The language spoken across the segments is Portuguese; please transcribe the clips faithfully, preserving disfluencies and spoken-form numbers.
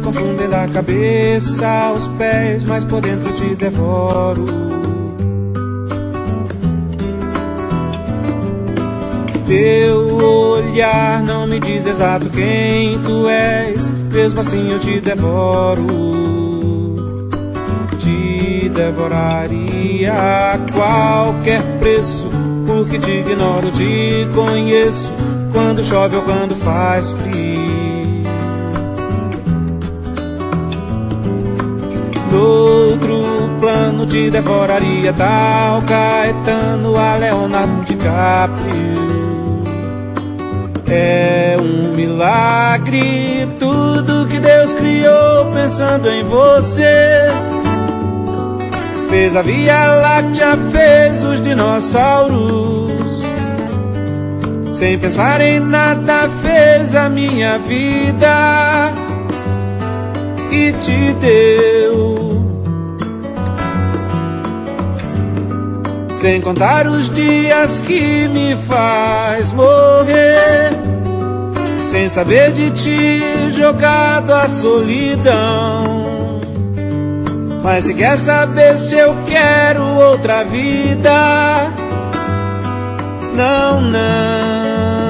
confundem da cabeça aos pés, mas por dentro te devoro. Teu olhar não me diz exato quem tu és, mesmo assim eu te devoro. Te devoraria a qualquer preço, porque te ignoro, te conheço, quando chove ou quando faz frio. Noutro plano te devoraria tal Caetano a Leonardo DiCaprio. É um milagre tudo que Deus criou pensando em você. Fez a Via Láctea, fez os dinossauros. Sem pensar em nada fez a minha vida e te deu. Sem contar os dias que me faz morrer, sem saber de ti, jogado à solidão. Mas se quer saber se eu quero outra vida, não, não.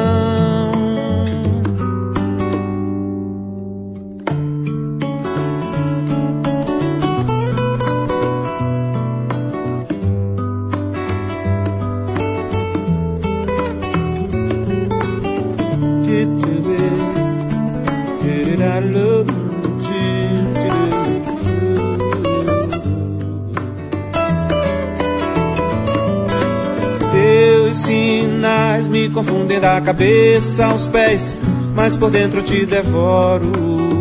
Teus sinais me confundem da cabeça aos pés, mas por dentro te devoro.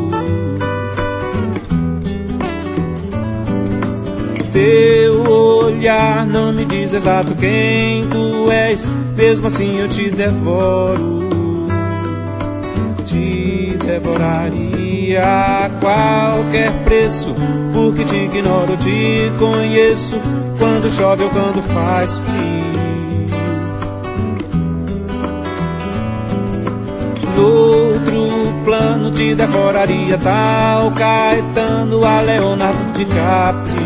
Teu olhar não me diz exato quem tu és, mesmo assim eu te devoro. Te devoraria a qualquer preço, porque te ignoro, te conheço, quando chove ou quando faz frio. Noutro plano te devoraria tal Caetano a Leonardo DiCaprio.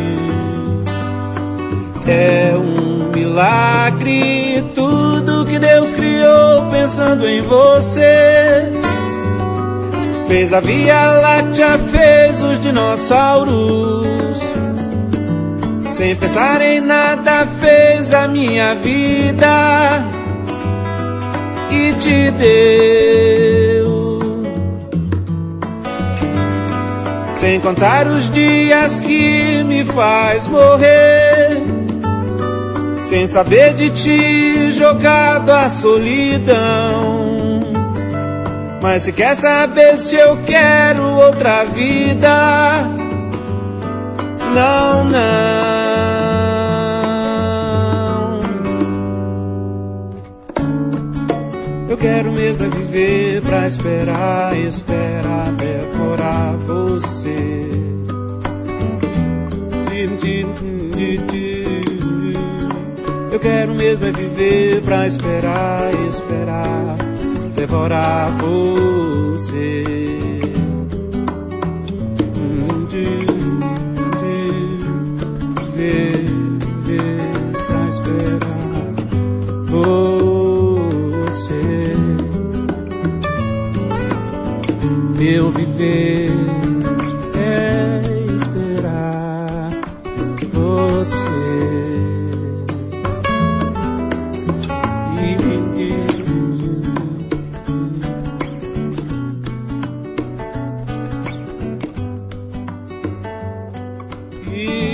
É um milagre tudo que Deus criou pensando em você. Fez a Via Láctea, fez os dinossauros. Sem pensar em nada fez a minha vida e te deu. Sem contar os dias que me faz morrer, sem saber de ti, jogado à solidão. Mas se quer saber se eu quero outra vida, não, não. Eu quero mesmo é viver pra esperar, esperar, devorar você. Eu quero mesmo é viver pra esperar, esperar, devorar você. Viver, viver pra esperar você. Meu viver é esperar você. E